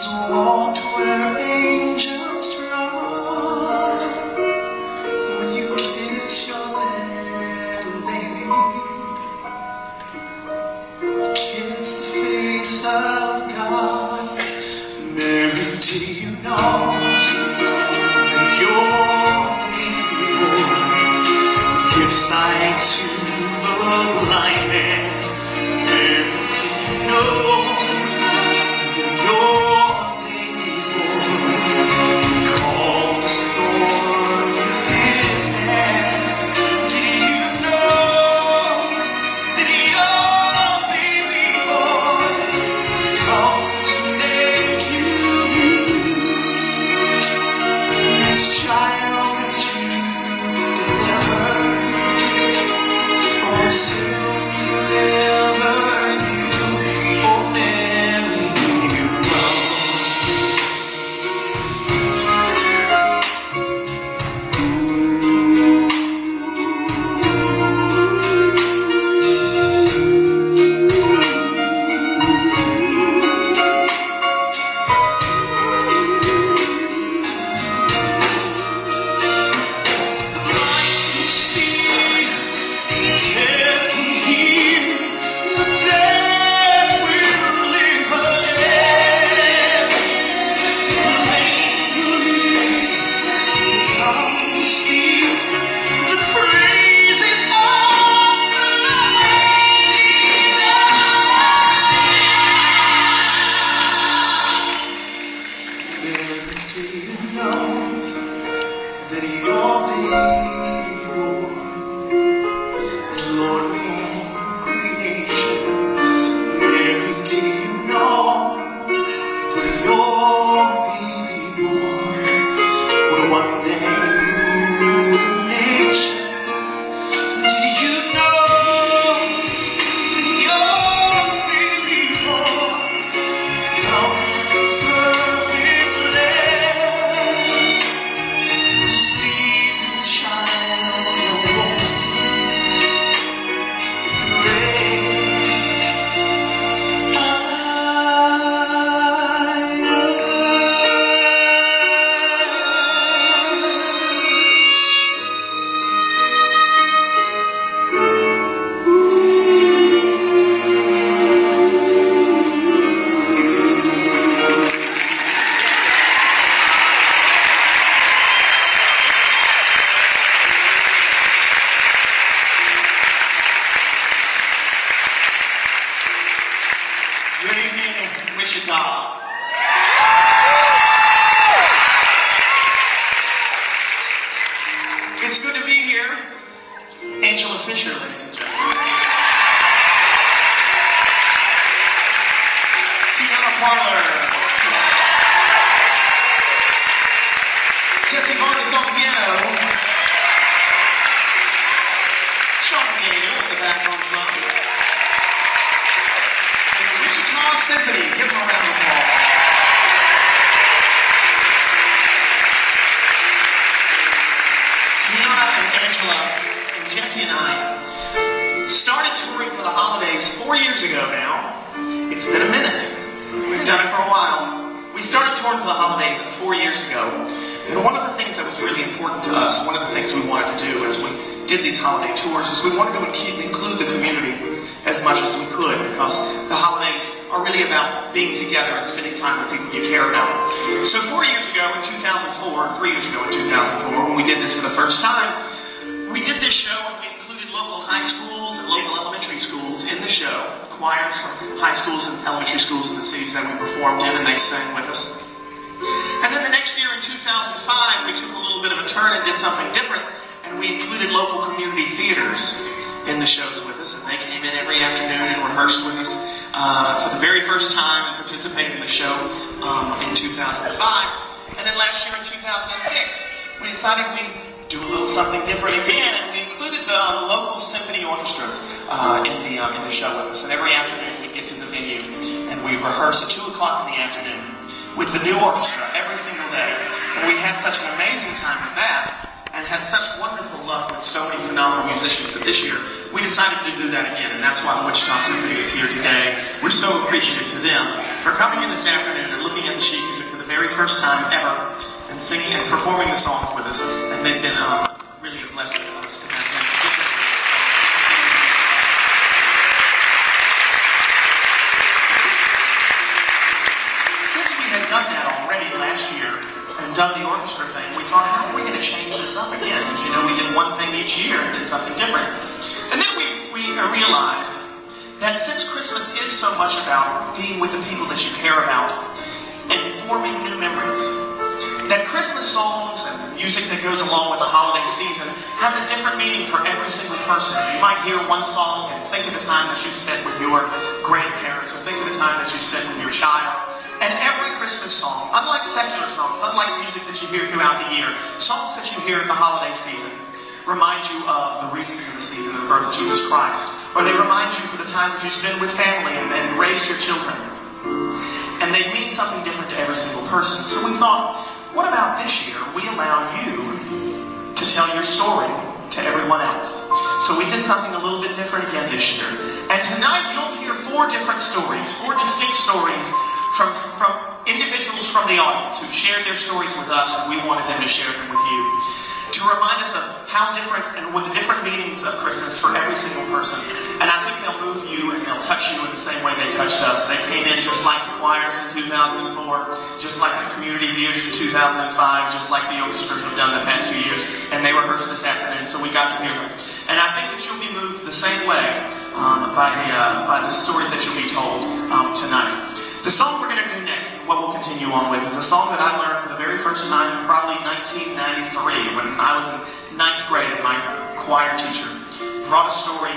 walked where angels trod. When you kiss your little baby, you kiss the face of God. Mary, do you know that your baby boy gives sight to the blind man? Mary, do you know that your baby boy calmed the storm with his hand? Do you know that your baby boy has come to make you this child that you delivered? Oh, soon deliver you, oh Mary, you the blind will see, the deaf will hear, the dead will live again. The lame will leap, the tongue will speak, the praises of the Lord. Mary, do you know that your baby boy is Lord of all creation? Mary, do you know that your baby boy would one day rule the nations? Do you know that your baby boy has come as perfect lamb? The sleeping child is the great Good evening, Wichita. It's good to be here. Angela Fisher, ladies and gentlemen. Piano Parlor. Jesse Vargas on piano. Sean Daniel at the background drums. And the Wichita Symphony. Give them a round of applause. Kiana and Angela and Jesse and I started touring for the holidays 4 years ago now. It's been a minute. We've done it for a while. We started touring for the holidays 4 years ago. And one of the things that was really important to us, one of the things we wanted to do as we did these holiday tours, is we wanted to include the community as much as we could, because the holidays are really about being together and spending time with people you care about. So 4 years ago in 2004, 3 years ago in 2004, when we did this for the first time, we did this show and we included local high schools and local elementary schools in the show, choirs from high schools and elementary schools in the cities that we performed in, and they sang with us. And then the next year in 2005, we took a little bit of a turn and did something different, and we included local community theaters in the shows with us, and they came in every afternoon and rehearsed with us for the very first time and participated in the show in 2005. And then last year in 2006, we decided we'd do a little something different again, and we included the local symphony orchestras in the show with us. And every afternoon we'd get to the venue and we'd rehearse at 2 o'clock in the afternoon with the new orchestra every single day. And we had such an amazing time with that. and had such wonderful luck with so many phenomenal musicians that this year we decided to do that again, and that's why the Wichita Symphony is here today. We're so appreciative to them for coming in this afternoon and looking at the sheet music for the very first time ever and singing and performing the songs with us, and they've been really a blessing to us to have them. Since we had done that already last year and done the orchestra thing, we thought, how are we going to change this up again? Because, you know, we did one thing each year and did something different. And then we realized that since Christmas is so much about being with the people that you care about and forming new memories, that Christmas songs and music that goes along with the holiday season has a different meaning for every single person. You might hear one song and think of the time that you spent with your grandparents, or think of the time that you spent with your child. And every Christmas song, unlike secular songs, unlike music that you hear throughout the year, songs that you hear at the holiday season remind you of the reason for the season of the birth of Jesus Christ. Or they remind you for the time that you spend with family and raised your children. And they mean something different to every single person. So we thought, what about this year we allow you to tell your story to everyone else? So we did something a little bit different again this year. And tonight you'll hear 4 different stories, 4 distinct stories from individuals from the audience who've shared their stories with us, and we wanted them to share them with you, to remind us of how different and with the different meanings of Christmas for every single person. And I think they'll move you and they'll touch you in the same way they touched us. They came in just like the choirs in 2004, just like the community theaters in 2005, just like the orchestras have done the past 2 years, and they rehearsed this afternoon, so we got to hear them. And I think that you'll be moved the same way by the stories that you'll be told tonight. The song we're going to do next, what we'll continue on with, is a song that I learned for the very first time in probably 1993 when I was in 9th grade and my choir teacher brought a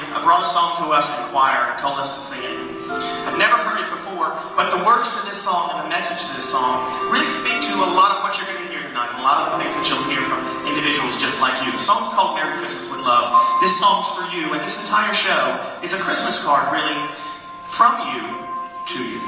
song to us in choir and told us to sing it. I've never heard it before, but the words to this song and the message to this song really speak to a lot of what you're going to hear tonight, and a lot of the things that you'll hear from individuals just like you. The song's called Merry Christmas with Love. This song's for you, and this entire show is a Christmas card, really, from you to you.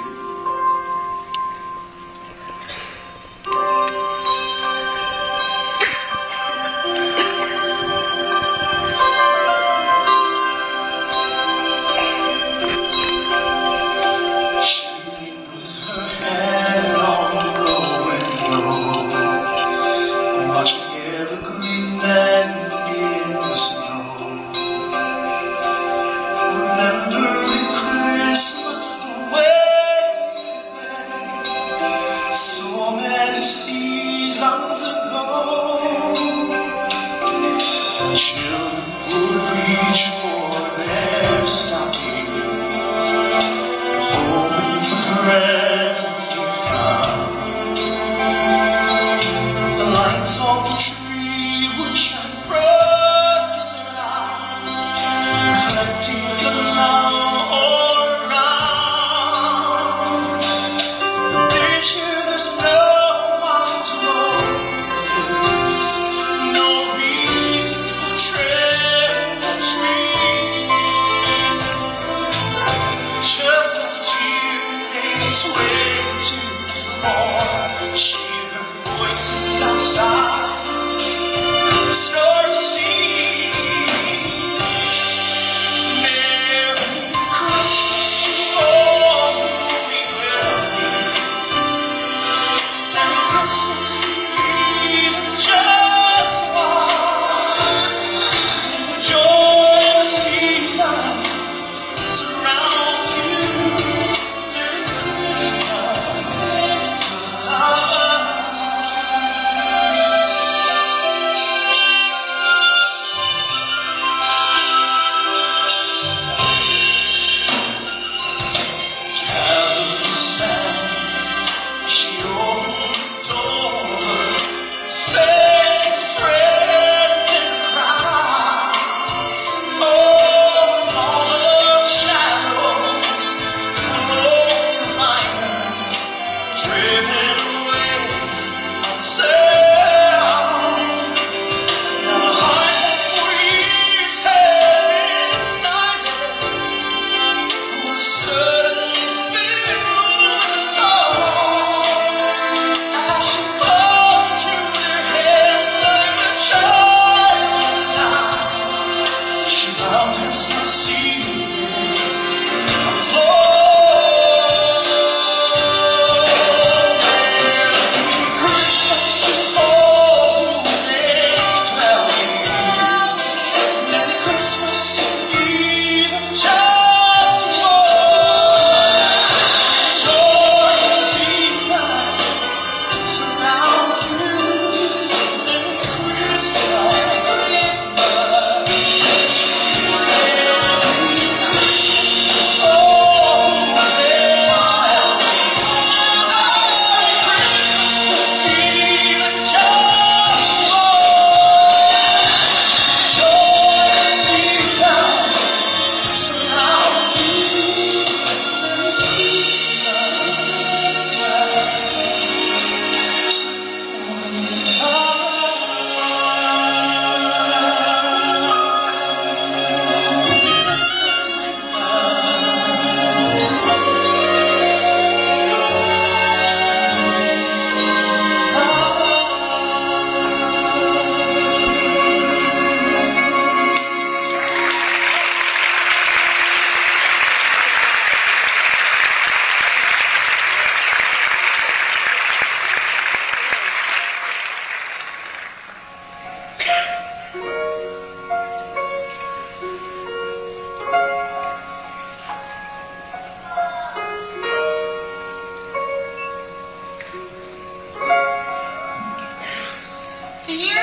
Show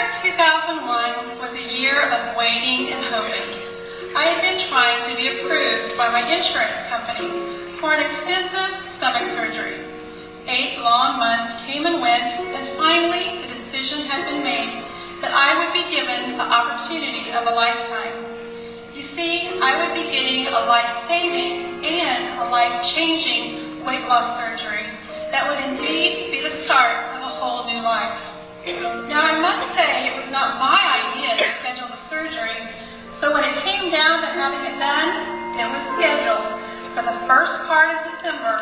2001 was a year of waiting and hoping. I had been trying to be approved by my insurance company for an extensive stomach surgery. 8 long months came and went, and finally the decision had been made that I would be given the opportunity of a lifetime. You see, I would be getting a life-saving and a life-changing weight loss surgery that would indeed be the start of a whole new life. Now, I must say it was not my idea to schedule the surgery, so when it came down to having it done, it was scheduled for the first part of December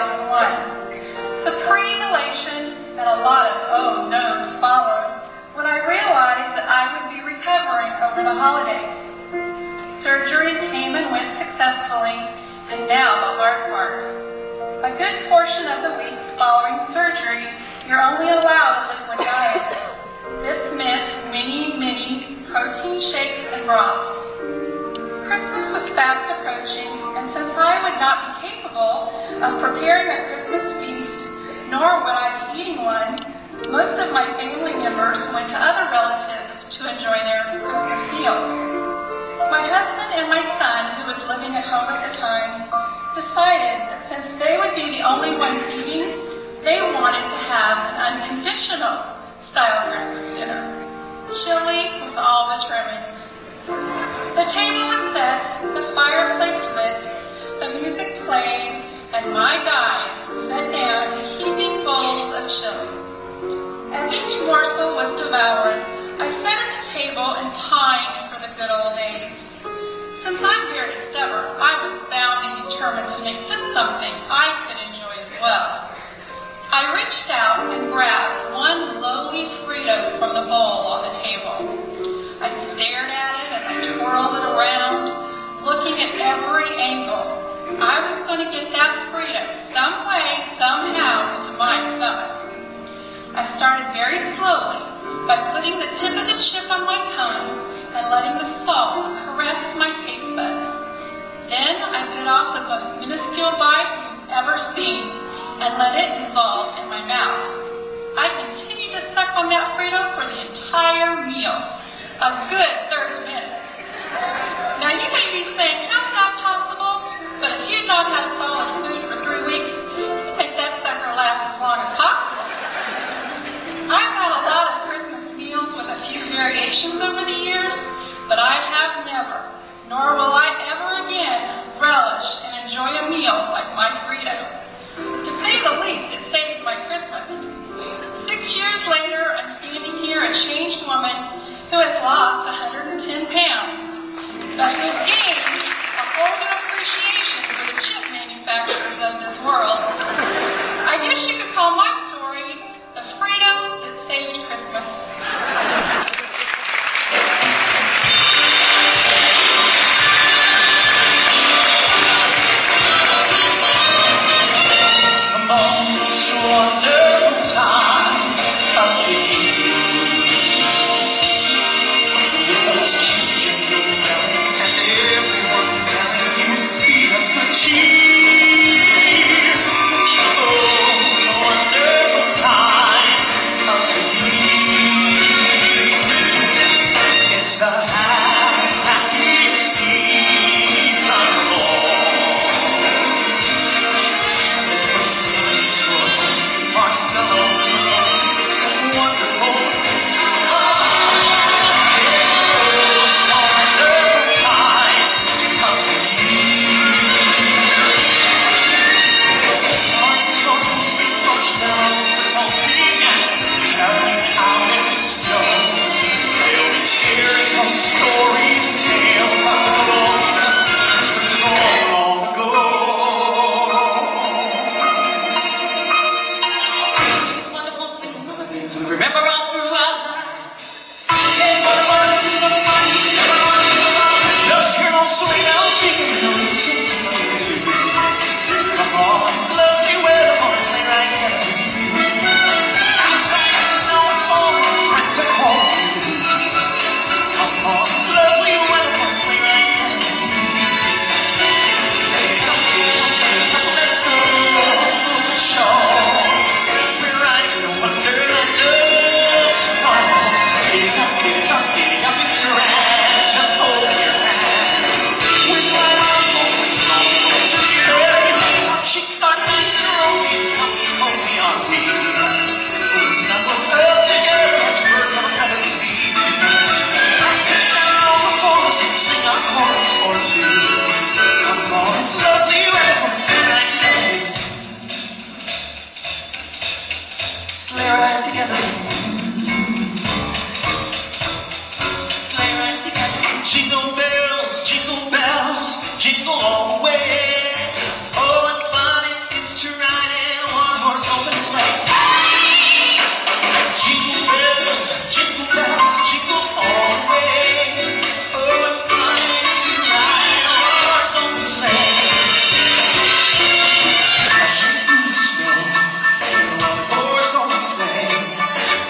2001. Supreme elation and a lot of oh no's followed when I realized that I would be recovering over the holidays. Surgery came and went successfully, and now the hard part. A good portion of the weeks following surgery, you're only allowed a liquid diet. This meant many protein shakes and broths. Christmas was fast approaching, and since I would not be capable of preparing a Christmas feast, nor would I be eating one, most of my family members went to other relatives to enjoy their Christmas meals. My husband and my son, who was living at home at the time, decided that since they would be the only ones eating, they wanted to have an unconventional style Christmas dinner. Chili with all the trimmings. The table was set, the fireplace lit, the music played, and my guys sat down to heaping bowls of chili. As each morsel was devoured, I sat at the table and pined for the good old days. Since I'm very stubborn, I was bound and determined to make this something I could enjoy as well. I reached out and grabbed one lowly Frito from the bowl on the table. I stared at it as I twirled it around, looking at every angle. I was going to get that Frito some way, somehow, into my stomach. I started very slowly by putting the tip of the chip on my tongue and letting the salt caress my taste buds. Then I bit off the most minuscule bite you've ever seen and let it dissolve in my mouth. I continued to suck on that Frito for the entire meal, a good 30 minutes. Now you may be saying, how's that possible? But if you've not had solid food for 3 weeks, you make that sucker last as long as possible. I've had a lot of Christmas meals with a few variations over the years, but I have never, nor will I ever again, relish and enjoy a meal like my Frito. To say the least, it saved my Christmas. 6 years later, I'm standing here a changed woman who has lost 110 pounds, but who has gained a whole new appreciation for the chip manufacturers of this world. I guess you could call my story the Frito that saved Christmas. sleigh ride together. Sleigh ride together. Jingle bells, jingle all the way. Oh, what fun it is to ride in a one-horse open sleigh. Jingle bells, jingle all the way. Oh, what fun it is to ride in a one-horse open sleigh. Dashing through the snow in a one-horse open sleigh.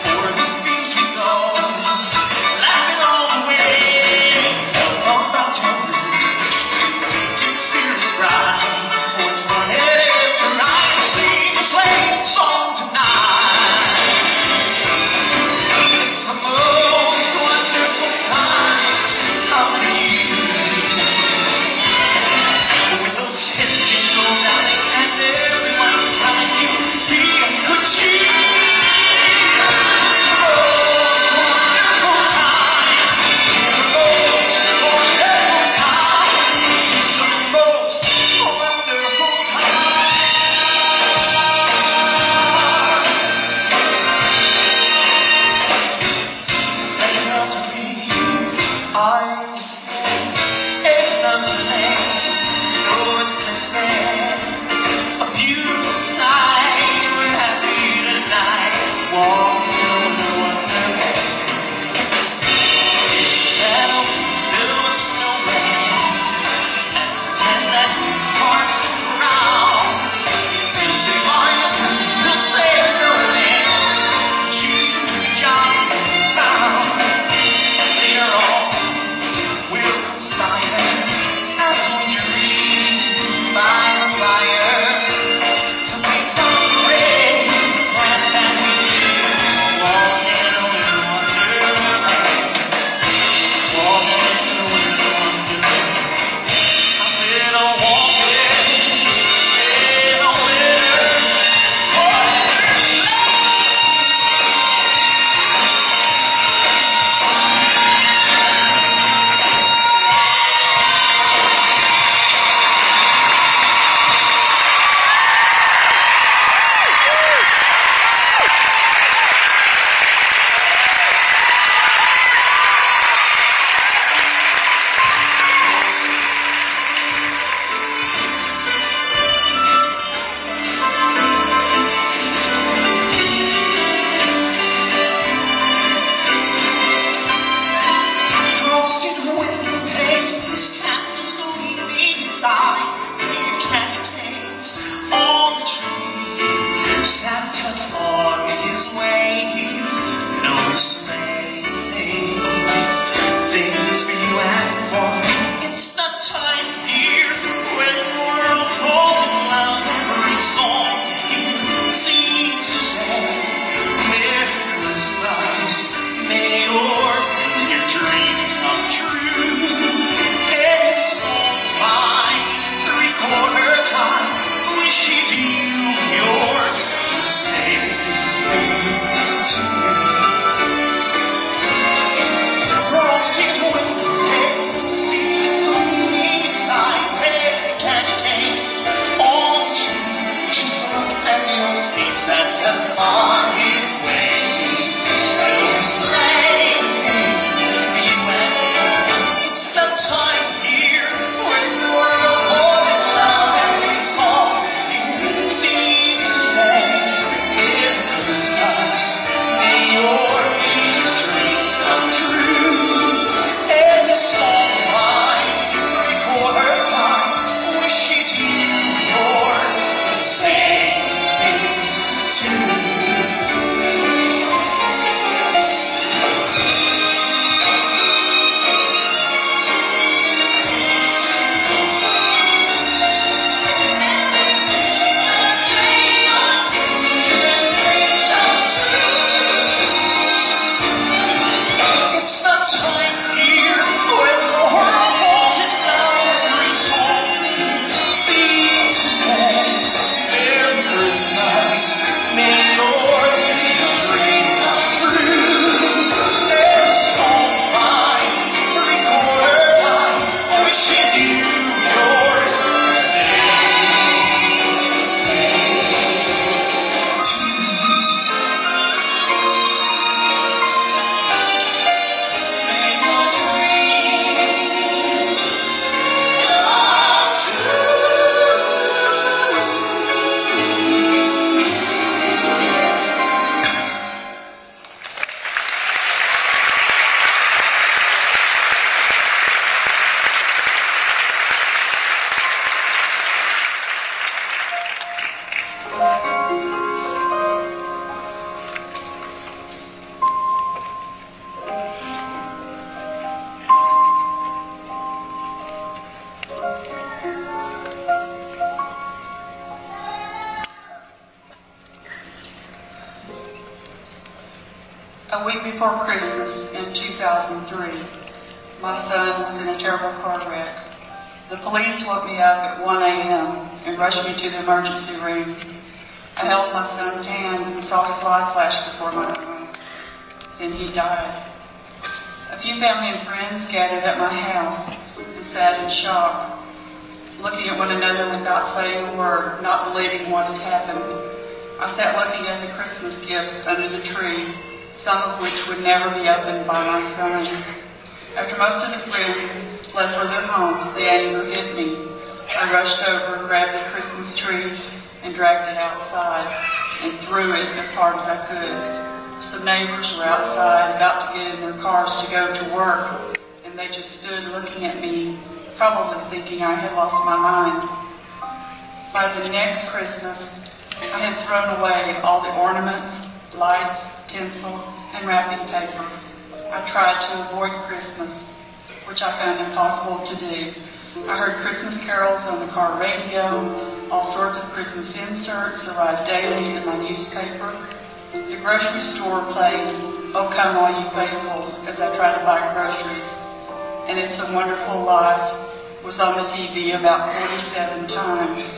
A week before Christmas in 2003, my son was in a terrible car wreck. The police woke me up at 1 a.m. and rushed me to the emergency room. I held my son's hands and saw his life flash before my eyes. Then he died. A few family and friends gathered at my house and sat in shock, looking at one another without saying a word, not believing what had happened. I sat looking at the Christmas gifts under the tree, some of which would never be opened by my son. After most of the friends left for their homes, the anger hit me. I rushed over, grabbed the Christmas tree, and dragged it outside and threw it as hard as I could. Some neighbors were outside about to get in their cars to go to work, and they just stood looking at me, probably thinking I had lost my mind. By the next Christmas, I had thrown away all the ornaments, lights, tinsel, and wrapping paper. I tried to avoid Christmas, which I found impossible to do. I heard Christmas carols on the car radio. All sorts of Christmas inserts arrived daily in my newspaper. The grocery store played "Oh Come All You Faithful" as I tried to buy groceries. And "It's a Wonderful Life" was on the TV about 47 times.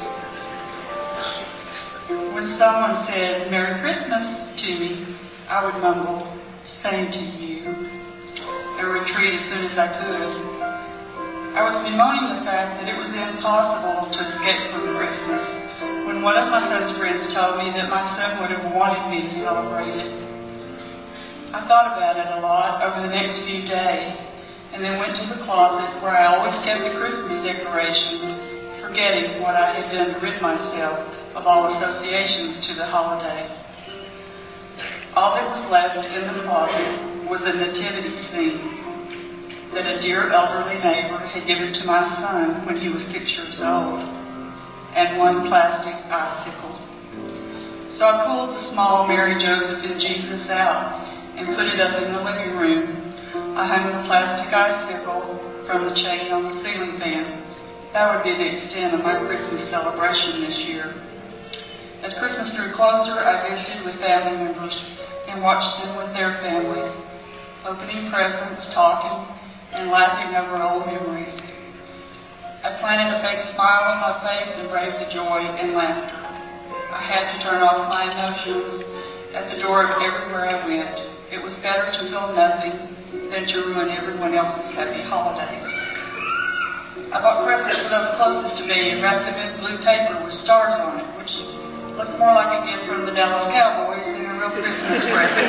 When someone said "Merry Christmas" to me, I would mumble, "Same to you," and retreat as soon as I could. I was bemoaning the fact that it was impossible to escape from Christmas when one of my son's friends told me that my son would have wanted me to celebrate it. I thought about it a lot over the next few days and then went to the closet where I always kept the Christmas decorations, forgetting what I had done to rid myself of all associations to the holiday. All that was left in the closet was a nativity scene that a dear elderly neighbor had given to my son when he was 6 years old, and one plastic icicle. So I pulled the small Mary, Joseph, and Jesus out and put it up in the living room. I hung the plastic icicle from the chain on the ceiling fan. That would be the extent of my Christmas celebration this year. As Christmas drew closer, I visited with family members and watched them with their families, opening presents, talking, and laughing over old memories. I planted a fake smile on my face and braved the joy and laughter. I had to turn off my emotions at the door of everywhere I went. It was better to feel nothing than to ruin everyone else's happy holidays. I bought presents for those closest to me and wrapped them in blue paper with stars on it, which looked more like a gift from the Dallas Cowboys than a real Christmas present.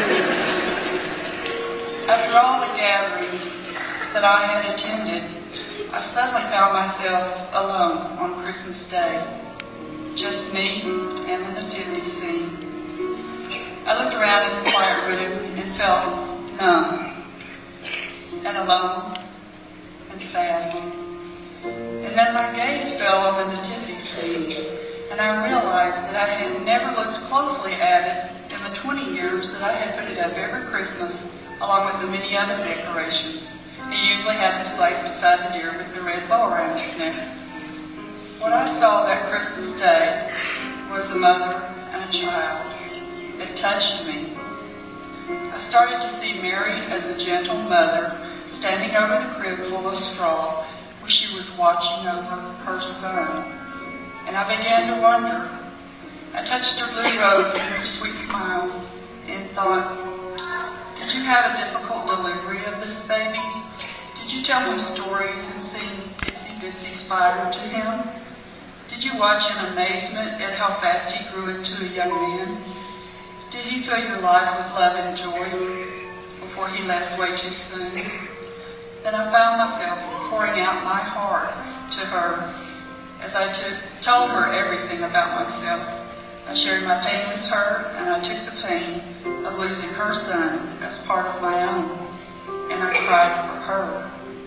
After all the gatherings that I had attended, I suddenly found myself alone on Christmas Day. Just me and the nativity scene. I looked around in the quiet room and felt numb and alone and sad. And then my gaze fell on the nativity scene, and I realized that I had never looked closely at it in the 20 years that I had put it up every Christmas, along with the many other decorations. It usually had its place beside the deer with the red bow around its neck. What I saw that Christmas Day was a mother and a child. It touched me. I started to see Mary as a gentle mother standing over the crib full of straw where she was watching over her son. And I began to wonder. I touched her blue robes and her sweet smile and thought, did you have a difficult delivery of this baby? Did you tell him stories and sing Itsy Bitsy Spider to him? Did you watch in amazement at how fast he grew into a young man? Did he fill your life with love and joy before he left way too soon? Then I found myself pouring out my heart to her as I told her everything about myself. I shared my pain with her, and I took the pain of losing her son as part of my own, and I cried for her.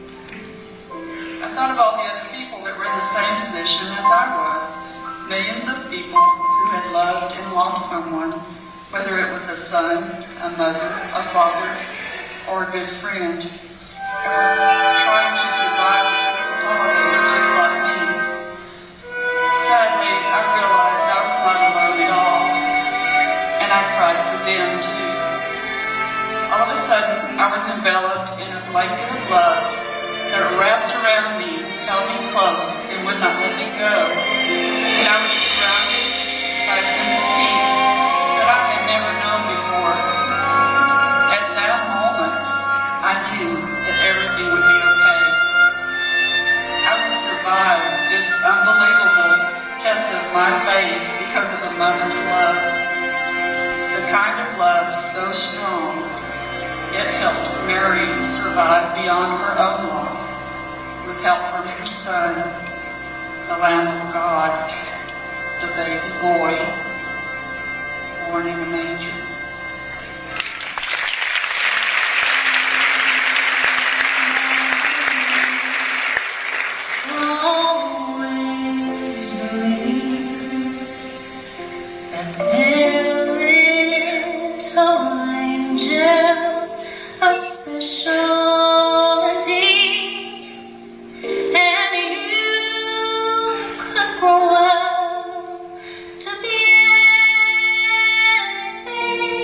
I thought of all the other people that were in the same position as I was, millions of people who had loved and lost someone, whether it was a son, a mother, a father, or a good friend, and were trying to survive the Christmas holidays just like me. Sadly, I realized I was not alone at all, and I cried for them too. All of a sudden, I was enveloped in a blanket of love that wrapped around me, held me close, and would not let me go. And I was surrounded by a sense of peace that I had never known before. At that moment, I knew that everything would be okay. I would survive this unbelievable test of my faith because of a mother's love. The kind of love so strong, it helped Mary survive beyond her own loss, with help from her son, the Lamb of God, the baby boy, born in a manger. Always believe that their little angels are special indeed, and you could grow up to be anything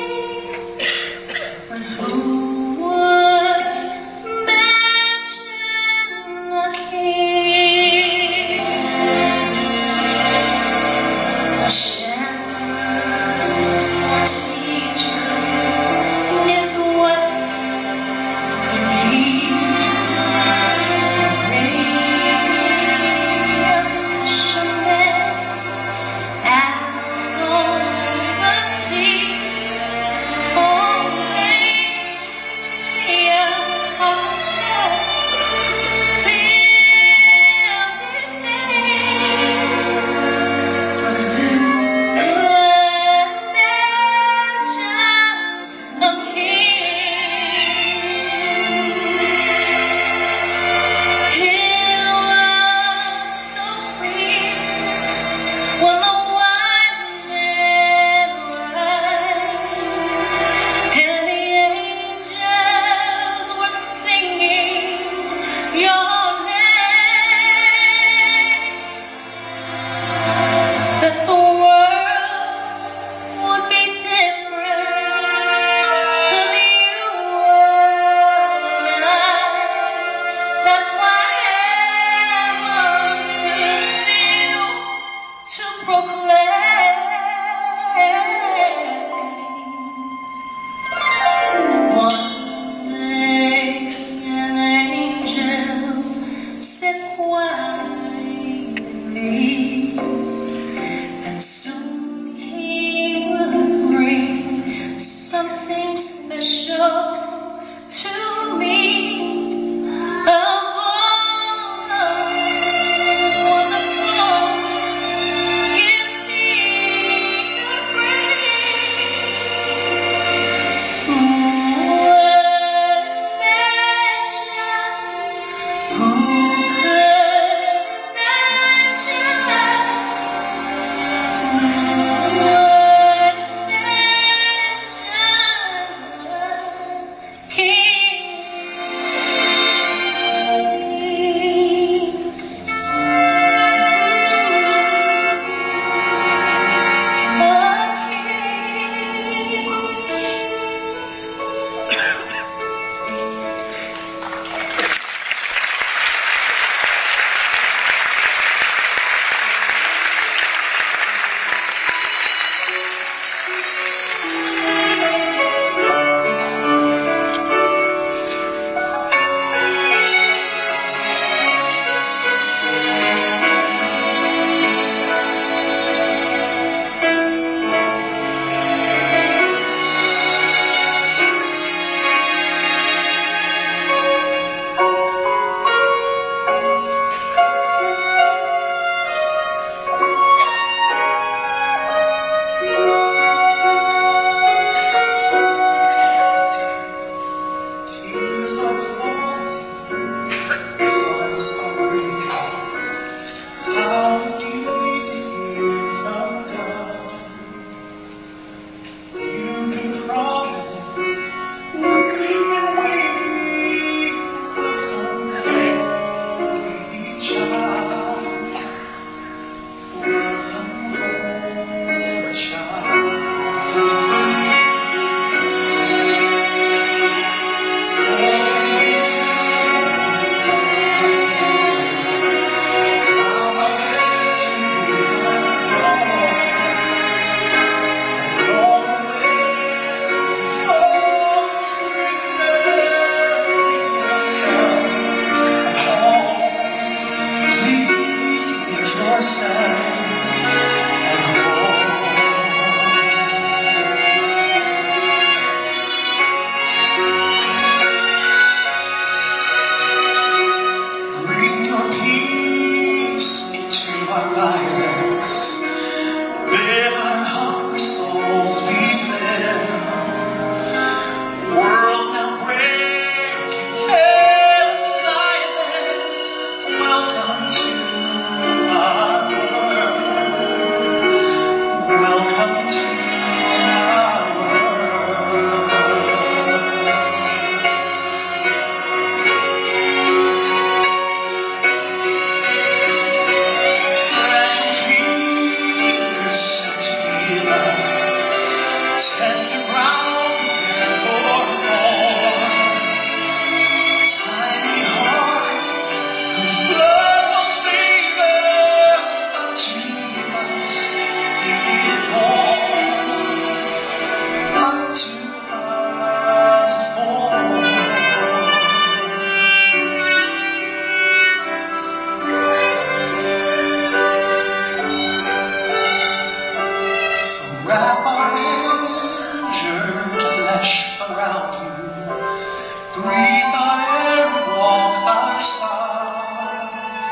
flesh around you. Breathe our air and walk our side.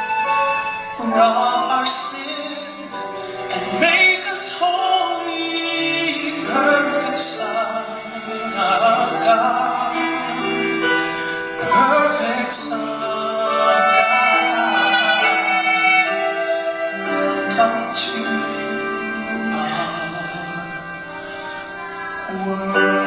Rob our sin and make us holy, perfect Son of God, perfect Son of God. Welcome to our world.